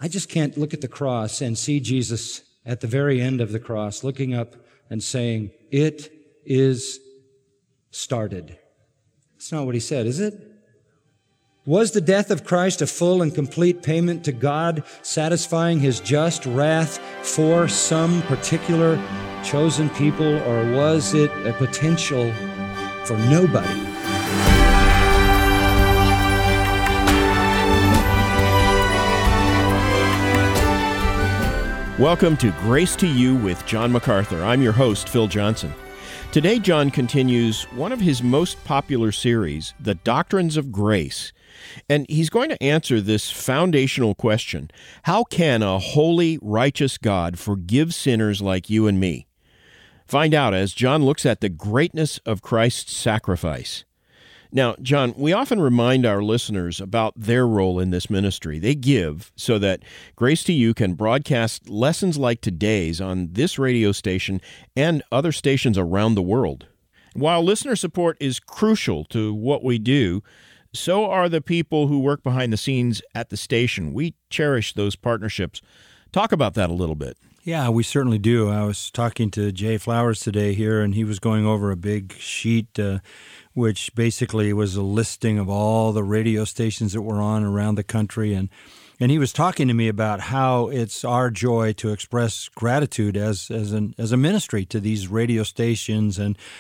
I just can't look at the cross and see Jesus at the very end of the cross, looking up and saying, "It is started." That's not what he said, is it? Was the death of Christ a full and complete payment to God, satisfying His just wrath for some particular chosen people, or was it a potential for nobody? Welcome to Grace to You with John MacArthur. I'm your host, Phil Johnson. Today, John continues one of his most popular series, The Doctrines of Grace. And he's going to answer this foundational question: how can a holy, righteous God forgive sinners like you and me? Find out as John looks at the greatness of Christ's sacrifice. Now, John, we often remind our listeners about their role in this ministry. They give so that Grace to You can broadcast lessons like today's on this radio station and other stations around the world. While listener support is crucial to what we do, so are the people who work behind the scenes at the station. We cherish those partnerships. Talk about that a little bit. Yeah, we certainly do. I was talking to Jay Flowers today here, and he was going over a big sheet, which basically was a listing of all the radio stations that were on around the country. And he was talking to me about how it's our joy to express gratitude as a ministry to these radio stations,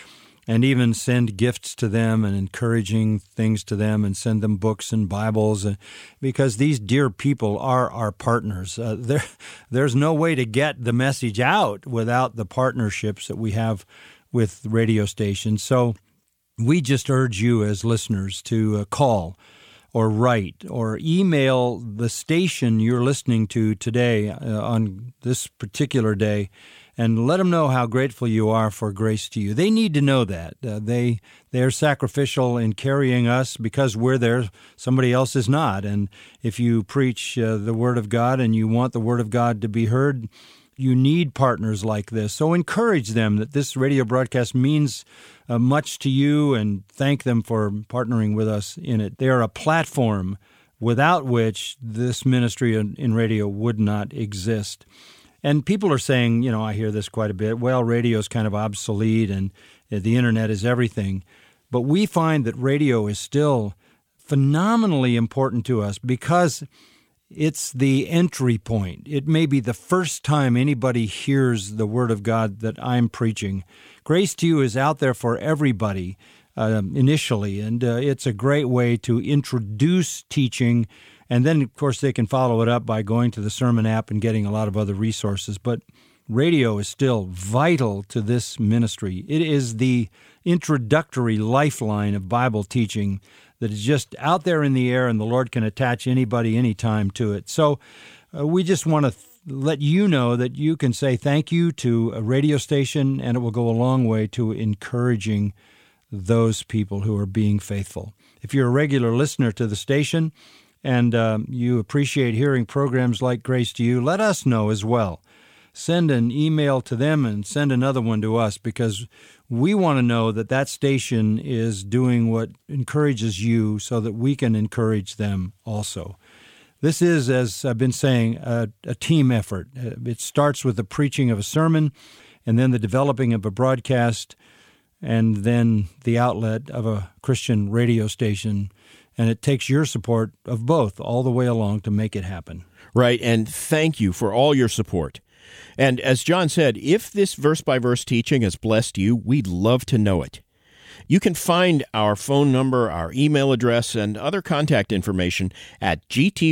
and even send gifts to them and encouraging things to them and send them books and Bibles, because these dear people are our partners. There's no way to get the message out without the partnerships that we have with radio stations. So we just urge you as listeners to call or write or email the station you're listening to today on this particular day, and let them know how grateful you are for Grace to You. They need to know that. They're sacrificial in carrying us because we're there. Somebody else is not. And if you preach the Word of God and you want the Word of God to be heard, you need partners like this. So encourage them that this radio broadcast means much to you, and thank them for partnering with us in it. They are a platform without which this ministry in radio would not exist. And people are saying, I hear this quite a bit, well, radio is kind of obsolete and the internet is everything. But we find that radio is still phenomenally important to us because it's the entry point. It may be the first time anybody hears the Word of God that I'm preaching. Grace to You is out there for everybody initially, and it's a great way to introduce teaching. And then, of course, they can follow it up by going to the Sermon app and getting a lot of other resources. But radio is still vital to this ministry. It is the introductory lifeline of Bible teaching that is just out there in the air, and the Lord can attach anybody anytime to it. So we just want to let you know that you can say thank you to a radio station, and it will go a long way to encouraging those people who are being faithful. If you're a regular listener to the station, and you appreciate hearing programs like Grace to You, let us know as well. Send an email to them and send another one to us, because we want to know that that station is doing what encourages you so that we can encourage them also. This is, as I've been saying, a team effort. It starts with the preaching of a sermon, and then the developing of a broadcast, and then the outlet of a Christian radio station. And it takes your support of both all the way along to make it happen. Right, and thank you for all your support. And as John said, if this verse-by-verse teaching has blessed you, we'd love to know it. You can find our phone number, our email address, and other contact information at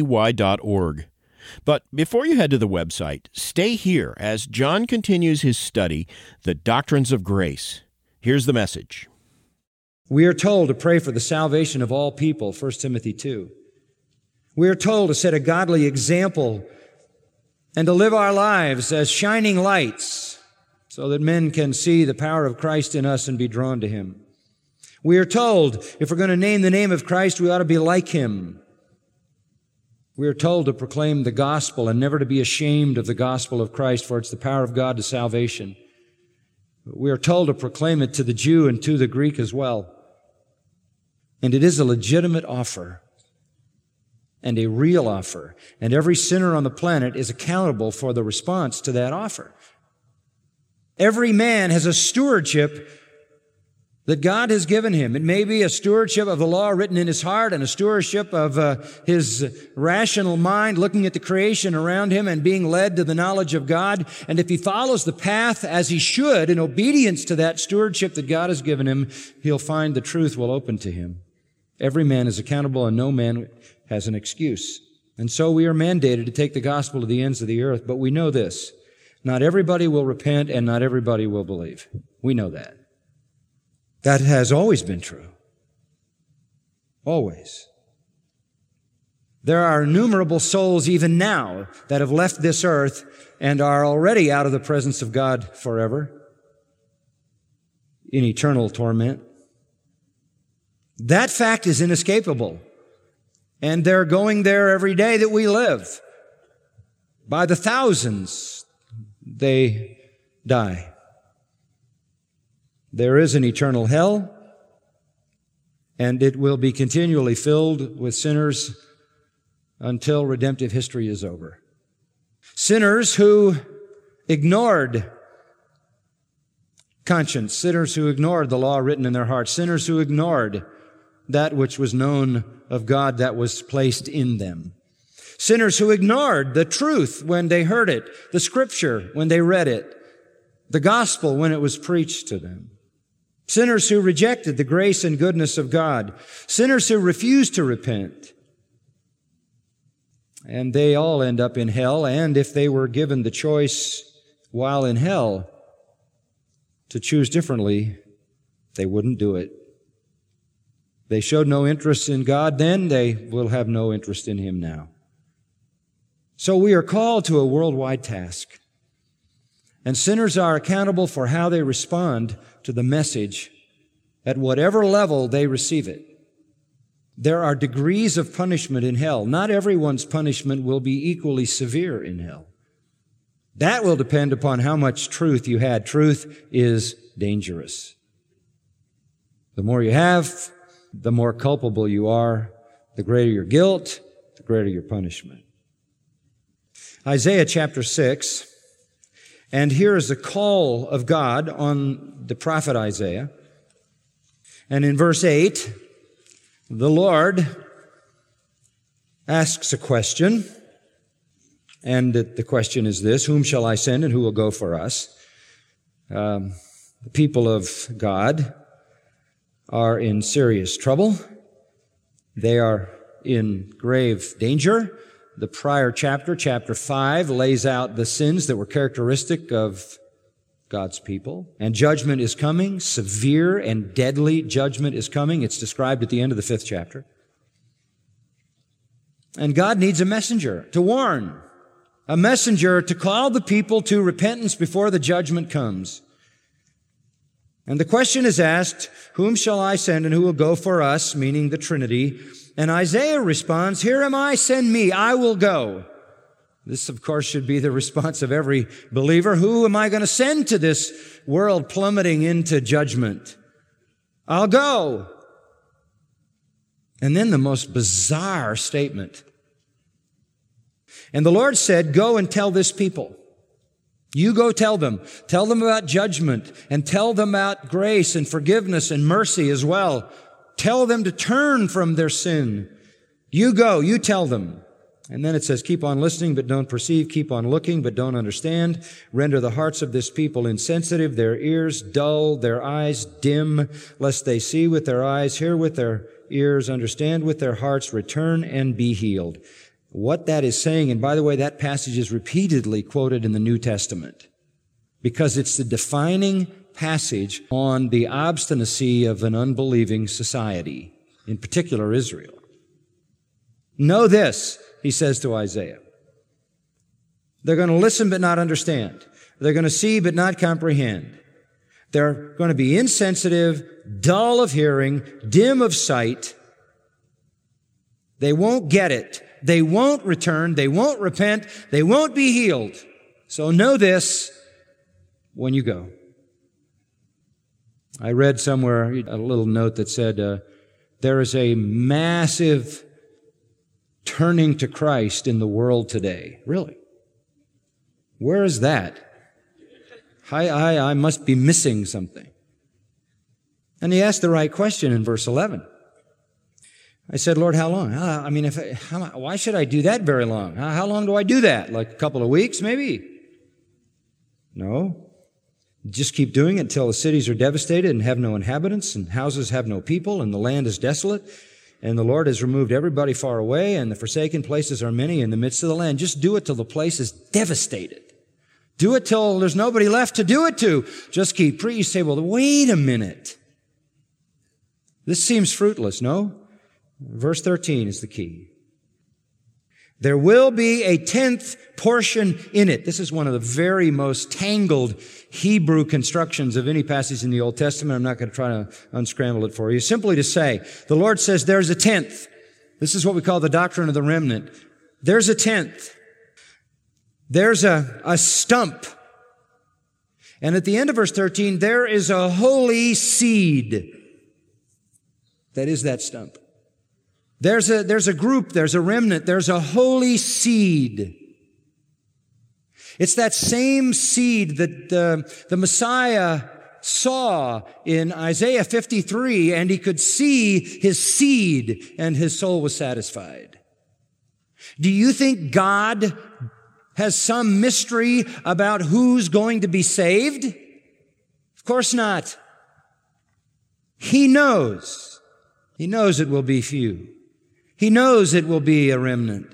gty.org. But before you head to the website, stay here as John continues his study, The Doctrines of Grace. Here's the message. We are told to pray for the salvation of all people, 1 Timothy 2. We are told to set a godly example and to live our lives as shining lights so that men can see the power of Christ in us and be drawn to Him. We are told if we're going to name the name of Christ, we ought to be like Him. We are told to proclaim the gospel and never to be ashamed of the gospel of Christ, for it's the power of God to salvation. We are told to proclaim it to the Jew and to the Greek as well. And it is a legitimate offer. and a real offer. And every sinner on the planet is accountable for the response to that offer. Every man has a stewardship that God has given him. It may be a stewardship of the law written in his heart and a stewardship of his rational mind looking at the creation around him and being led to the knowledge of God. And if he follows the path as he should in obedience to that stewardship that God has given him, he'll find the truth will open to him. Every man is accountable and no man has an excuse. And so we are mandated to take the gospel to the ends of the earth. But we know this: not everybody will repent and not everybody will believe. We know that. That has always been true. Always. There are innumerable souls even now that have left this earth and are already out of the presence of God forever in eternal torment. That fact is inescapable. And they're going there every day that we live. By the thousands, they die. There is an eternal hell, and it will be continually filled with sinners until redemptive history is over. Sinners who ignored conscience, sinners who ignored the law written in their hearts, sinners who ignored that which was known of God that was placed in them. Sinners who ignored the truth when they heard it, the Scripture when they read it, the gospel when it was preached to them. Sinners who rejected the grace and goodness of God. Sinners who refused to repent. And they all end up in hell, and if they were given the choice while in hell to choose differently, they wouldn't do it. They showed no interest in God then, they will have no interest in Him now. So we are called to a worldwide task. And sinners are accountable for how they respond to the message at whatever level they receive it. There are degrees of punishment in hell. Not everyone's punishment will be equally severe in hell. That will depend upon how much truth you had. Truth is dangerous. The more you have, the more culpable you are. The greater your guilt, the greater your punishment. Isaiah chapter 6. And here is the call of God on the prophet Isaiah. And in verse 8, the Lord asks a question. And the question is this: whom shall I send and who will go for us? The people of God are in serious trouble. They are in grave danger. The prior chapter, chapter 5, lays out the sins that were characteristic of God's people. And judgment is coming. Severe and deadly judgment is coming. It's described at the end of the 5th chapter. And God needs a messenger to warn, a messenger to call the people to repentance before the judgment comes. And the question is asked, whom shall I send and who will go for us, meaning the Trinity? And Isaiah responds, here am I, send me, I will go. This, of course, should be the response of every believer. Who am I going to send to this world plummeting into judgment? I'll go. And then the most bizarre statement. And the Lord said, go and tell this people. You go tell them. Tell them about judgment and tell them about grace and forgiveness and mercy as well. Tell them to turn from their sin. You go, you tell them. And then it says, keep on listening but don't perceive. Keep on looking but don't understand. Render the hearts of this people insensitive, their ears dull, their eyes dim, lest they see with their eyes, hear with their ears, understand with their hearts, return and be healed. What that is saying, and by the way, that passage is repeatedly quoted in the New Testament because it's the defining passage on the obstinacy of an unbelieving society, in particular Israel. Know this, he says to Isaiah. They're going to listen but not understand. They're going to see but not comprehend. They're going to be insensitive, dull of hearing, dim of sight. They won't get it. They won't return. They won't repent. They won't be healed. So know this when you go. I read somewhere a little note that said, there is a massive turning to Christ in the world today. Really? Where is that? I must be missing something. And he asked the right question in verse 11. I said, Lord, how long? Why should I do that very long? How long do I do that? Like a couple of weeks, maybe? No. Just keep doing it until the cities are devastated and have no inhabitants, and houses have no people, and the land is desolate, and the Lord has removed everybody far away, and the forsaken places are many in the midst of the land. Just do it till the place is devastated. Do it till there's nobody left to do it to. Just keep preaching. You say, well, wait a minute. This seems fruitless, no? Verse 13 is the key. There will be a 10th portion in it. This is one of the very most tangled Hebrew constructions of any passage in the Old Testament. I'm not going to try to unscramble it for you. Simply to say, the Lord says there's a 10th. This is what we call the doctrine of the remnant. There's a 10th. There's a stump. And at the end of verse 13, there is a holy seed. That is that stump. There's a group, there's a remnant, there's a holy seed. It's that same seed that the Messiah saw in Isaiah 53, and he could see his seed, and his soul was satisfied. Do you think God has some mystery about who's going to be saved? Of course not. He knows. He knows it will be few. He knows it will be a remnant.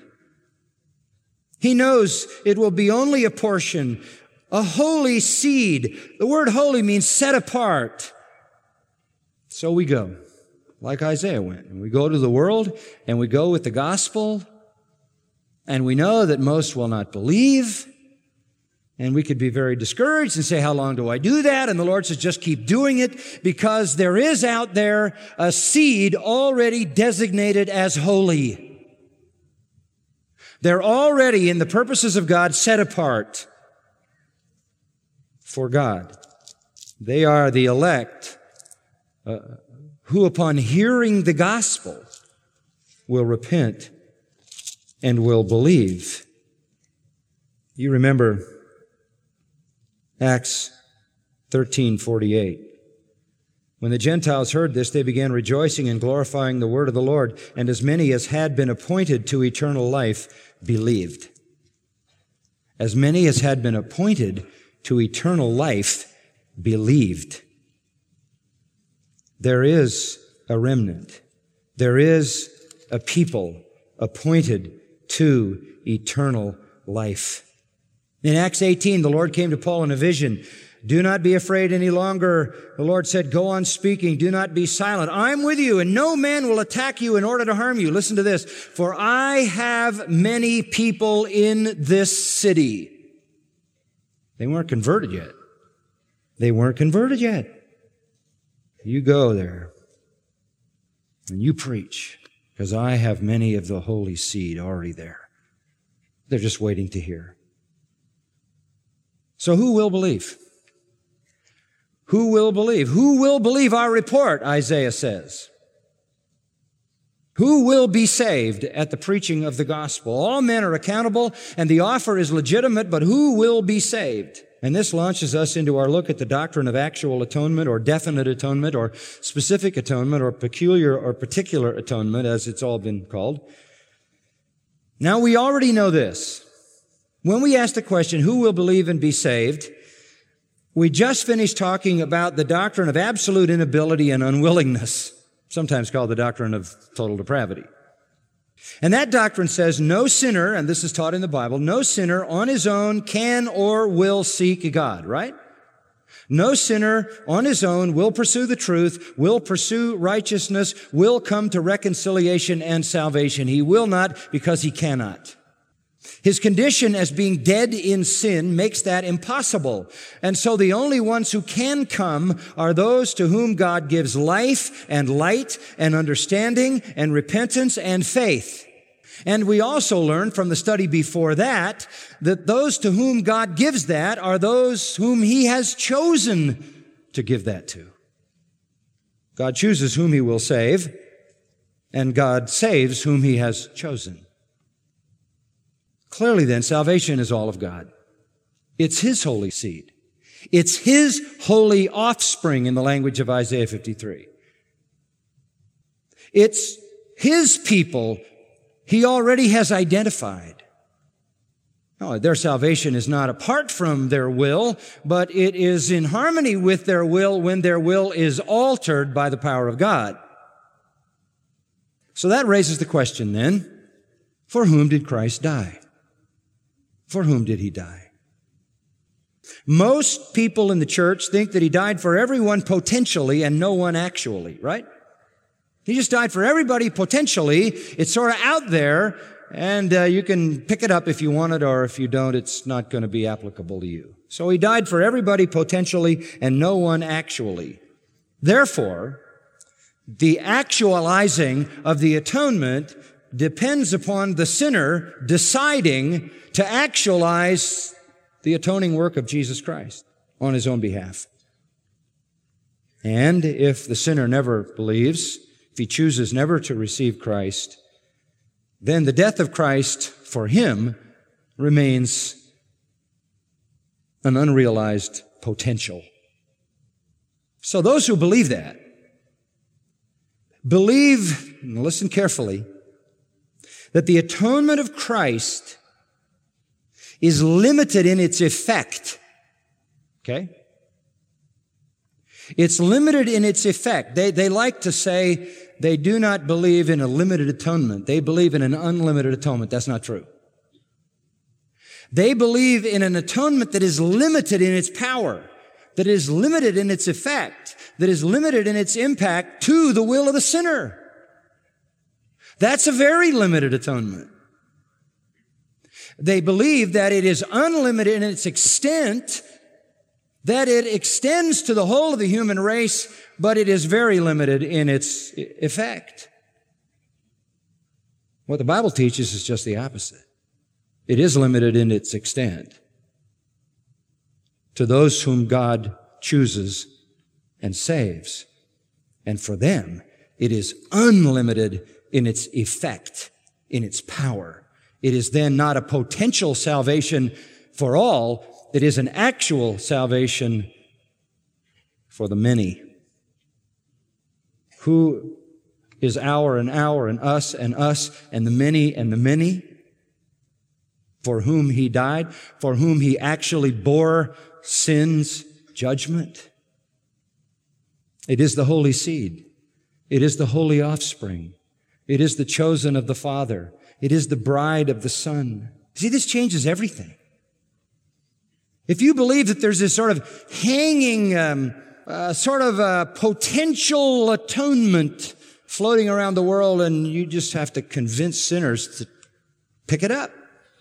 He knows it will be only a portion, a holy seed. The word holy means set apart. So we go, like Isaiah went. And we go to the world, and we go with the gospel, and we know that most will not believe, and we could be very discouraged and say, how long do I do that? And the Lord says, just keep doing it, because there is out there a seed already designated as holy. They're already, in the purposes of God, set apart for God. They are the elect who, upon hearing the gospel, will repent and will believe. You remember Acts 13:48. When the Gentiles heard this, they began rejoicing and glorifying the word of the Lord, and as many as had been appointed to eternal life believed. As many as had been appointed to eternal life believed. There is a remnant. There is a people appointed to eternal life. In Acts 18, the Lord came to Paul in a vision. Do not be afraid any longer. The Lord said, go on speaking. Do not be silent. I'm with you, and no man will attack you in order to harm you. Listen to this. For I have many people in this city. They weren't converted yet. They weren't converted yet. You go there and you preach, because I have many of the holy seed already there. They're just waiting to hear. So who will believe? Who will believe? Who will believe our report, Isaiah says? Who will be saved at the preaching of the gospel? All men are accountable, and the offer is legitimate, but who will be saved? And this launches us into our look at the doctrine of actual atonement, or definite atonement, or specific atonement, or peculiar or particular atonement, as it's all been called. Now, we already know this. When we ask the question, who will believe and be saved, we just finished talking about the doctrine of absolute inability and unwillingness, sometimes called the doctrine of total depravity. And that doctrine says no sinner, and this is taught in the Bible, no sinner on his own can or will seek God, right? No sinner on his own will pursue the truth, will pursue righteousness, will come to reconciliation and salvation. He will not, because he cannot. His condition as being dead in sin makes that impossible. And so the only ones who can come are those to whom God gives life and light and understanding and repentance and faith. And we also learn from the study before that those to whom God gives that are those whom he has chosen to give that to. God chooses whom he will save, and God saves whom he has chosen. Clearly then, salvation is all of God. It's His holy seed. It's His holy offspring in the language of Isaiah 53. It's His people He already has identified. No, their salvation is not apart from their will, but it is in harmony with their will when their will is altered by the power of God. So that raises the question then, for whom did Christ die? For whom did He die? Most people in the church think that He died for everyone potentially and no one actually, right? He just died for everybody potentially. It's sort of out there, and you can pick it up if you want it, or if you don't, it's not going to be applicable to you. So He died for everybody potentially and no one actually. Therefore, the actualizing of the atonement depends upon the sinner deciding to actualize the atoning work of Jesus Christ on his own behalf. And if the sinner never believes, if he chooses never to receive Christ, then the death of Christ for him remains an unrealized potential. So those who believe that, believe, and listen carefully, that the atonement of Christ is limited in its effect. Okay? It's limited in its effect. They like to say they do not believe in a limited atonement. They believe in an unlimited atonement. That's not true. They believe in an atonement that is limited in its power, that is limited in its effect, that is limited in its impact to the will of the sinner. That's a very limited atonement. They believe that it is unlimited in its extent, that it extends to the whole of the human race, but it is very limited in its effect. What the Bible teaches is just the opposite. It is limited in its extent to those whom God chooses and saves. And for them, it is unlimited in its effect, in its power. It is then not a potential salvation for all. It is an actual salvation for the many. Who is our and us and the many for whom He died, for whom He actually bore sin's judgment? It is the holy seed. It is the holy offspring. It is the chosen of the Father. It is the bride of the Son. See, this changes everything. If you believe that there's this sort of hanging, potential atonement floating around the world, and you just have to convince sinners to pick it up,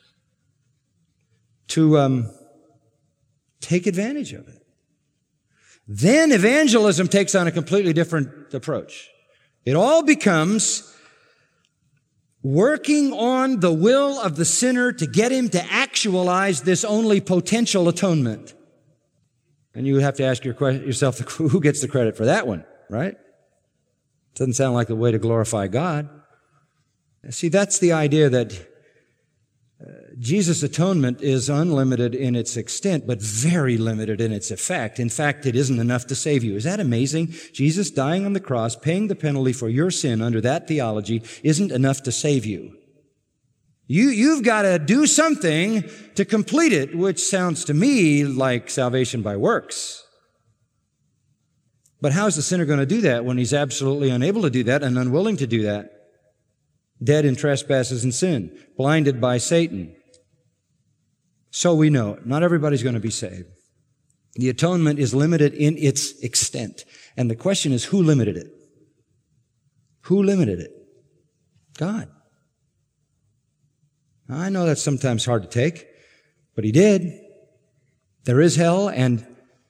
to take advantage of it, then evangelism takes on a completely different approach. It all becomes working on the will of the sinner to get him to actualize this only potential atonement. And you have to ask yourself, who gets the credit for that one, right? Doesn't sound like the way to glorify God. See, that's the idea that Jesus' atonement is unlimited in its extent, but very limited in its effect. In fact, it isn't enough to save you. Is that amazing? Jesus dying on the cross, paying the penalty for your sin under that theology isn't enough to save you. You've got to do something to complete it, which sounds to me like salvation by works. But how is the sinner going to do that when he's absolutely unable to do that and unwilling to do that? Dead in trespasses and sin, blinded by Satan. So we know, not everybody's going to be saved. The atonement is limited in its extent. And the question is, who limited it? Who limited it? God. Now, I know that's sometimes hard to take, but He did. There is hell, and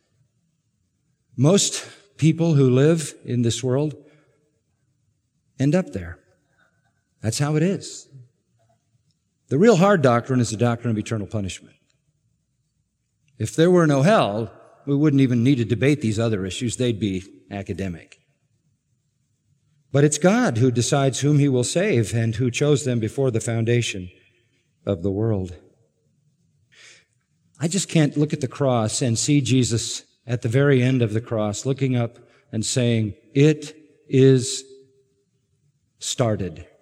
most people who live in this world end up there. That's how it is. The real hard doctrine is the doctrine of eternal punishment. If there were no hell, we wouldn't even need to debate these other issues. They'd be academic. But it's God who decides whom He will save and who chose them before the foundation of the world. I just can't look at the cross and see Jesus at the very end of the cross looking up and saying, "It is started."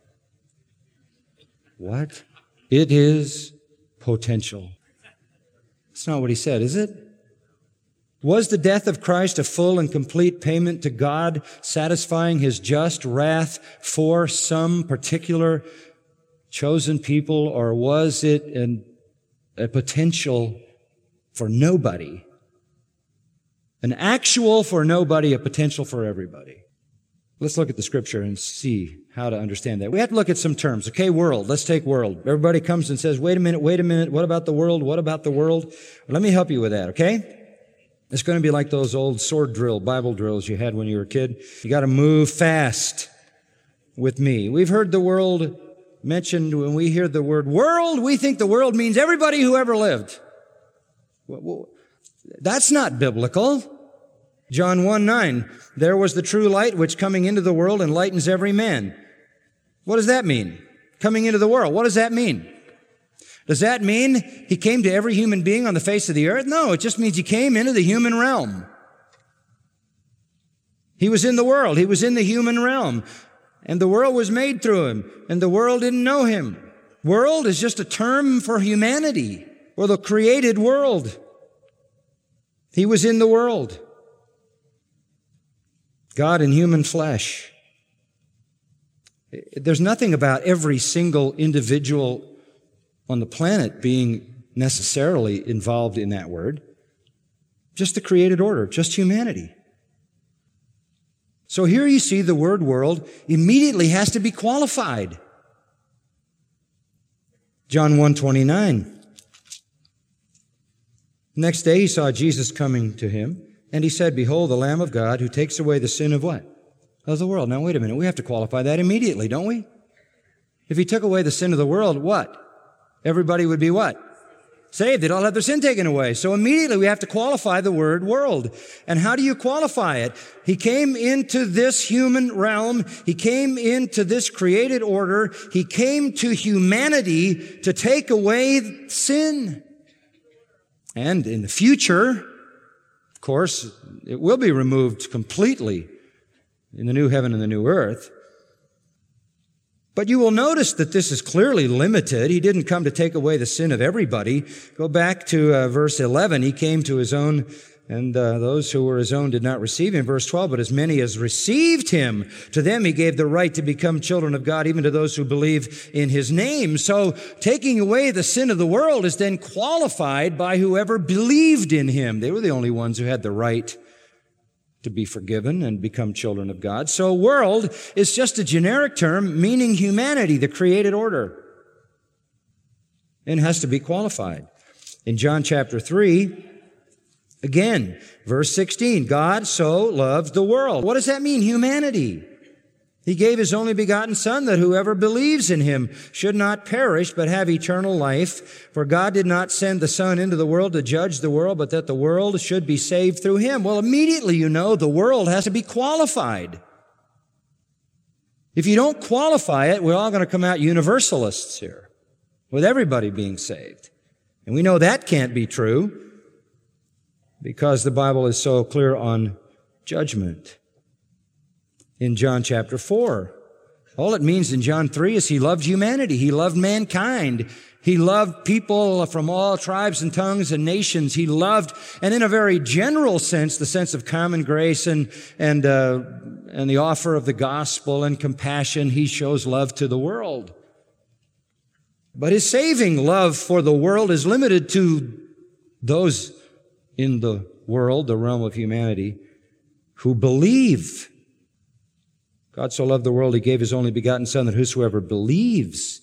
What? It is potential. That's not what he said, is it? Was the death of Christ a full and complete payment to God, satisfying His just wrath for some particular chosen people, or was it a potential for nobody? An actual for nobody, a potential for everybody. Let's look at the scripture and see how to understand that. We have to look at some terms. Okay, world. Let's take world. Everybody comes and says, wait a minute. What about the world? What about the world? Let me help you with that, okay? It's going to be like those old sword drill, Bible drills you had when you were a kid. You got to move fast with me. We've heard the world mentioned. When we hear the word world, we think the world means everybody who ever lived. That's not biblical. John 1:9, there was the true light which coming into the world enlightens every man. What does that mean? Coming into the world. What does that mean? Does that mean He came to every human being on the face of the earth? No, it just means He came into the human realm. He was in the world. He was in the human realm. And the world was made through Him. And the world didn't know Him. World is just a term for humanity, or the created world. He was in the world. God in human flesh. There's nothing about every single individual on the planet being necessarily involved in that word. Just the created order, just humanity. So here you see the word world immediately has to be qualified. John 1:29. Next day he saw Jesus coming to him, and he said, "Behold, the Lamb of God who takes away the sin of what? Of the world." Now wait a minute, we have to qualify that immediately, don't we? If He took away the sin of the world, what? Everybody would be what? Saved. They'd all have their sin taken away. So immediately we have to qualify the word world. And how do you qualify it? He came into this human realm. He came into this created order. He came to humanity to take away sin. And in the future, of course, it will be removed completely in the new heaven and the new earth. But you will notice that this is clearly limited. He didn't come to take away the sin of everybody. Go back to verse 11. He came to His own, and those who were His own did not receive Him. Verse 12, but as many as received Him, to them He gave the right to become children of God, even to those who believe in His name. So taking away the sin of the world is then qualified by whoever believed in Him. They were the only ones who had the right to be forgiven and become children of God. So world is just a generic term meaning humanity, the created order. And has to be qualified. In John chapter 3, again, verse 16, God so loved the world. What does that mean? Humanity. He gave His only begotten Son that whoever believes in Him should not perish but have eternal life. For God did not send the Son into the world to judge the world, but that the world should be saved through Him. Well, immediately you know the world has to be qualified. If you don't qualify it, we're all going to come out universalists here, with everybody being saved. And we know that can't be true because the Bible is so clear on judgment. In John chapter 4. All it means in John 3 is He loved humanity. He loved mankind. He loved people from all tribes and tongues and nations. He loved, and in a very general sense, the sense of common grace and the offer of the gospel and compassion, He shows love to the world. But His saving love for the world is limited to those in the world, the realm of humanity, who believe. God so loved the world, He gave His only begotten Son, that whosoever believes.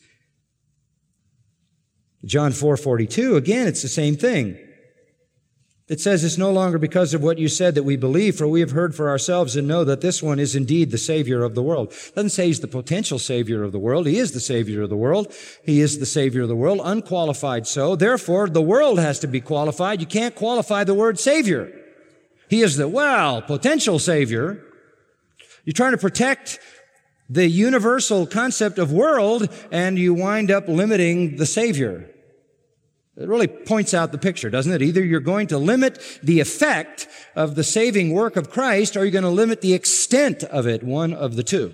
John 4:42, again, it's the same thing. It says, it's no longer because of what you said that we believe, for we have heard for ourselves and know that this one is indeed the Savior of the world. It doesn't say He's the potential Savior of the world. He is the Savior of the world. He is the Savior of the world, unqualified so. Therefore, the world has to be qualified. You can't qualify the word Savior. He is the, potential Savior. You're trying to protect the universal concept of world, and you wind up limiting the Savior. It really points out the picture, doesn't it? Either you're going to limit the effect of the saving work of Christ, or you're going to limit the extent of it, one of the two.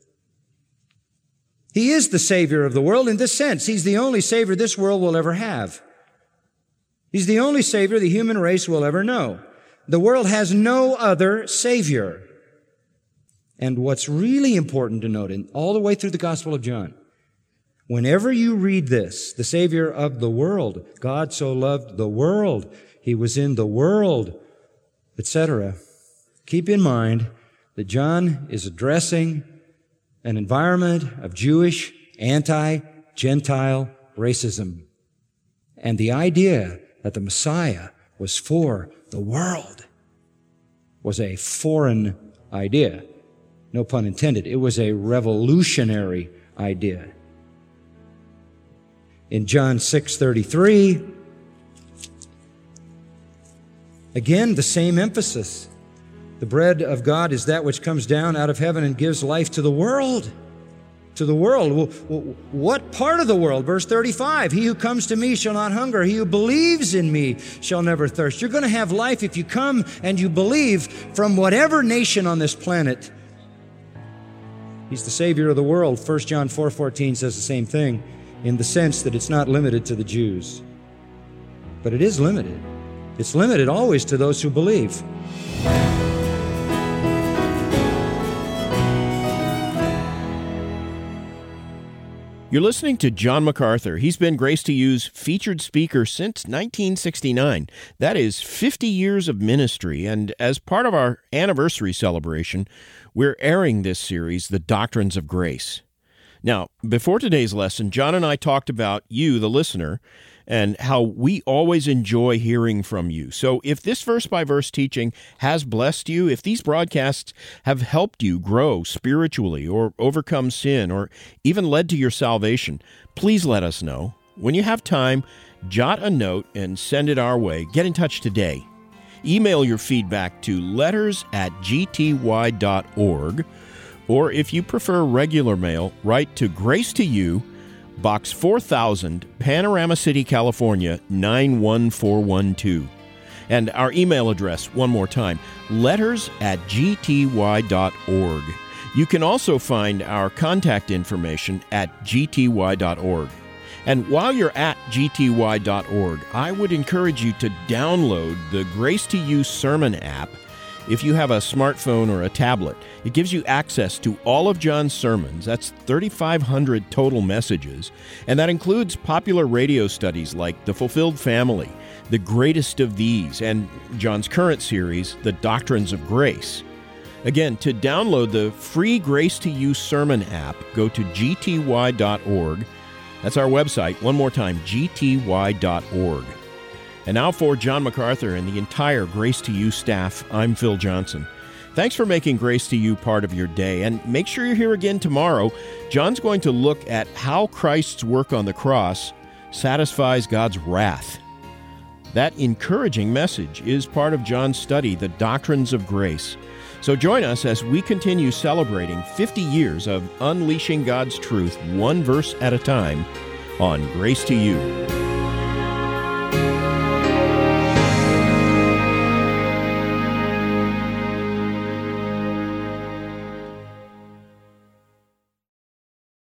He is the Savior of the world in this sense. He's the only Savior this world will ever have. He's the only Savior the human race will ever know. The world has no other Savior. And what's really important to note, all the way through the Gospel of John, whenever you read this, the Savior of the world, God so loved the world, He was in the world, etc., keep in mind that John is addressing an environment of Jewish, anti-Gentile racism. And the idea that the Messiah was for the world was a foreign idea. No pun intended. It was a revolutionary idea. In John 6:33, again, the same emphasis. The bread of God is that which comes down out of heaven and gives life to the world. To the world. What part of the world? Verse 35, he who comes to me shall not hunger. He who believes in me shall never thirst. You're going to have life if you come and you believe from whatever nation on this planet. He's the Savior of the world. 1 John 4:14 says the same thing, in the sense that it's not limited to the Jews. But it is limited. It's limited always to those who believe. You're listening to John MacArthur. He's been Grace to You's featured speaker since 1969. That is 50 years of ministry, and as part of our anniversary celebration, we're airing this series, The Doctrines of Grace. Now, before today's lesson, John and I talked about you, the listener, and how we always enjoy hearing from you. So if this verse-by-verse teaching has blessed you, if these broadcasts have helped you grow spiritually or overcome sin or even led to your salvation, please let us know. When you have time, jot a note and send it our way. Get in touch today. Email your feedback to letters@gty.org, or if you prefer regular mail, write to Grace to You, Box 4000, Panorama City, California, 91412. And our email address, one more time, letters@gty.org. You can also find our contact information at gty.org. And while you're at gty.org, I would encourage you to download the Grace to You Sermon app if you have a smartphone or a tablet. It gives you access to all of John's sermons. That's 3,500 total messages. And that includes popular radio studies like The Fulfilled Family, The Greatest of These, and John's current series, The Doctrines of Grace. Again, to download the free Grace to You Sermon app, go to gty.org. That's our website. One more time, gty.org. And now for John MacArthur and the entire Grace to You staff, I'm Phil Johnson. Thanks for making Grace to You part of your day, and make sure you're here again tomorrow. John's going to look at how Christ's work on the cross satisfies God's wrath. That encouraging message is part of John's study, The Doctrines of Grace. So join us as we continue celebrating 50 years of unleashing God's truth one verse at a time on Grace to You.